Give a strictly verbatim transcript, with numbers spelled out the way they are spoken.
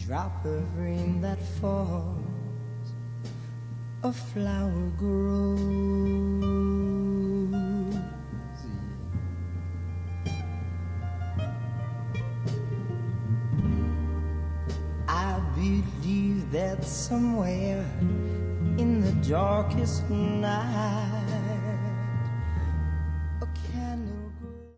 drop of rain that falls, a flower grows. I believe that somewhere in the darkest night